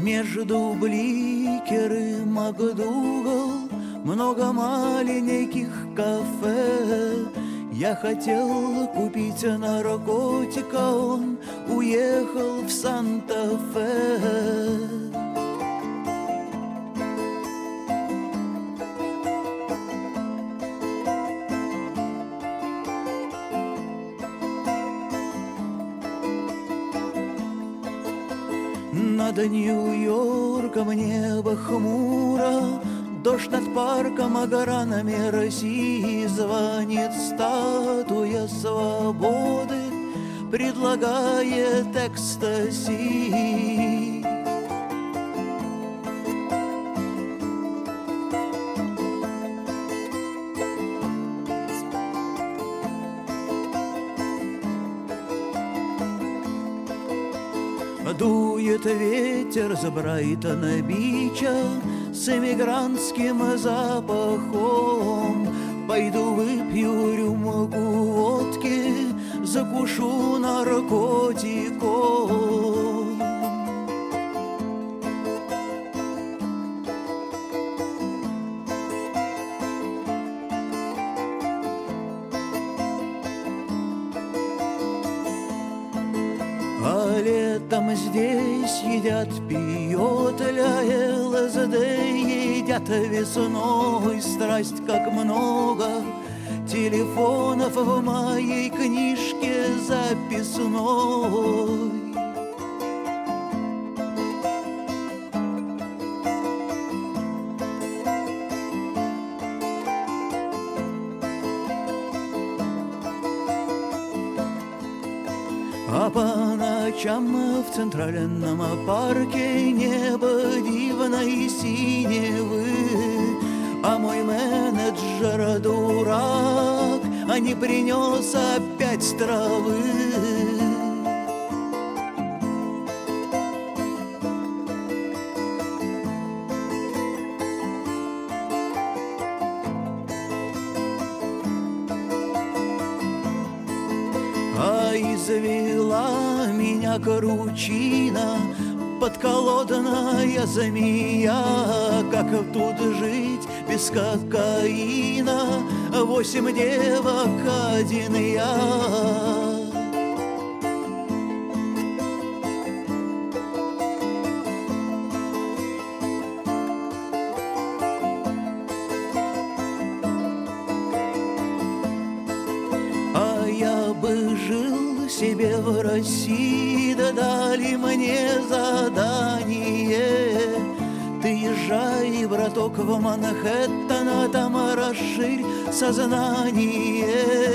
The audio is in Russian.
Между Бликер и МакДугал много маленьких кафе. Я хотел купить наркотика, он уехал в Санта-Фе. Над Нью-Йорком небо хмуро, дождь над парком огранами России. Звонит статуя свободы, предлагает экстази. Дует ветер с Брайтона-Бича с эмигрантским запахом. Пойду выпью рюмку водки, закушу наркотиком. А летом здесь едят пиотля, ЛСД едят весной. Страсть как много телефонов в моей книжке записной. А по ночам в Центральном парке небо дивной синевы. А мой менеджер дурак, а не принес опять травы. А извела меня кручина, подколодная змея. Как тут жить без кокаина? 8 девок, 1 я. Я бы жил себе в России, да дали мне задание. Ты езжай, браток, в Манхэттен, а там расширь сознание.